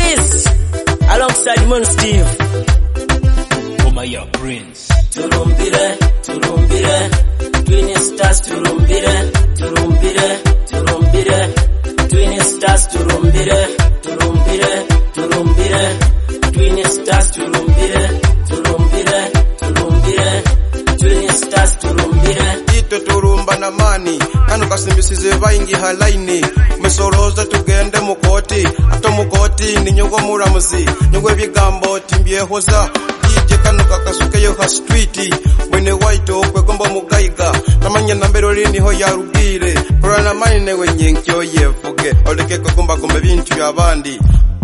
Swiss alongside Mon Steve. Omaya Prince. Turumbire, turumbire, Twin Stars turumbire, turumbire, turumbire, Twin Stars turumbire, turumbire, turumbire, Twin Stars turumbire, turumbire, turumbire, Twin Stars turumbire. Ito turumba na mani, kanu kasimbisize vaingi halaini, mesoroza tugende mukoti, ato mukoti ni nyogwa muramuzi, nyogwa bigambo timbyehoza. DJ kanu kakasuke yo ha street mwene white okwegomba mugaiga namanya nambero lini ho yarubire korana mine wenye nkyo yevuge oleke kugomba gomba bintu byabandi.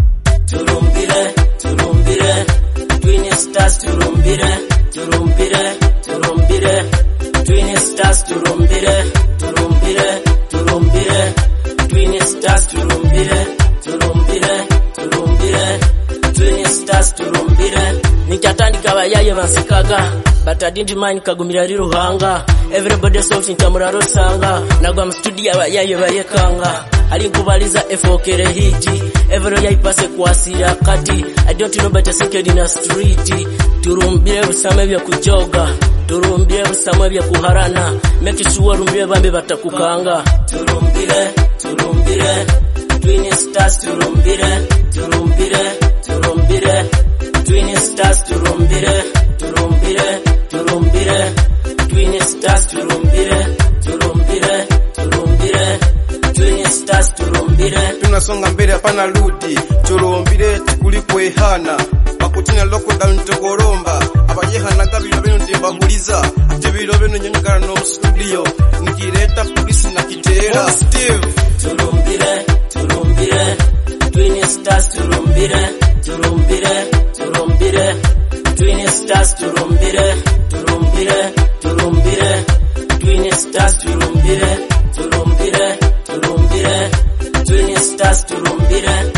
Turumbire, turumbire, Twin Stars turumbire, turumbire, turumbire, Twin Stars turumbire, turumbire, turumbire, Twin Stars turumbire, turumbire, turumbire, Twin Stars turumbire. Nikatandika bayaye bansikaga but I didn't mind kagumira riruhanga. Everybody soft ntamura rosanga nagwa mu studio bayaye bayekanga ali kubaliza efokere hiti every yaipase kwasira kati I don't know but second in a street. Turumbire busame bya kujoga, turumbire busame bya kuharana, make sure rumbire bambe batakukanga. Turumbire, turumbire, Twin Stars turumbire, turumbire, turumbire, Twin Stars turumbire, turumbire, turumbire, Twin Stars turumbire, turumbire, turumbire, Twin Stars turumbire. Tunasonga mbele hapana rudi, turumbire tikuli kwehana bakutina lockdown tugoromba abayehana gabiro bino ndimbahuliza tibiro bino nyongara no studio nikireta polisi na kitera Steve. Turumbire, turumbire, Twin Stars turumbire, turumbire, turumbire, Twin Stars turumbire, turumbire, turumbire, Twin Stars turumbire, turumbire, turumbire, Twin Stars turumbire.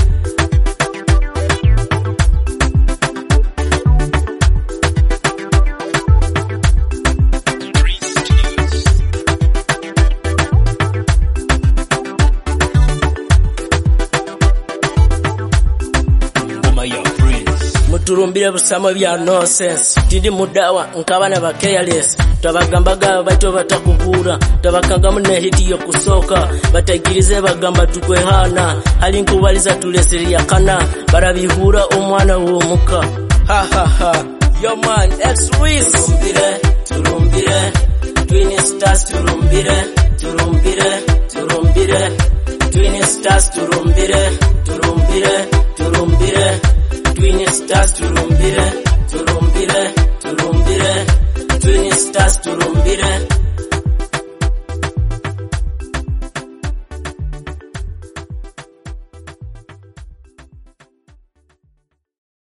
Muturumbire busamo bya nonsense tindi mudawa nkabana ba careless tabagambaga baito batakuvura tabakanga mune hiti yo kusoka batagirize bagamba tukwehana ali nkubaliza tuleseri yakana barabihura omwana w'omuka ha ha ha yo man Swiss. Turumbire, turumbire, Twin Stars turumbire, turumbire, turumbire, Twin Stars turumbire, turumbire, turumbire, Twin Stars turumbire, turumbire, turumbire, Twin Stars turumbire.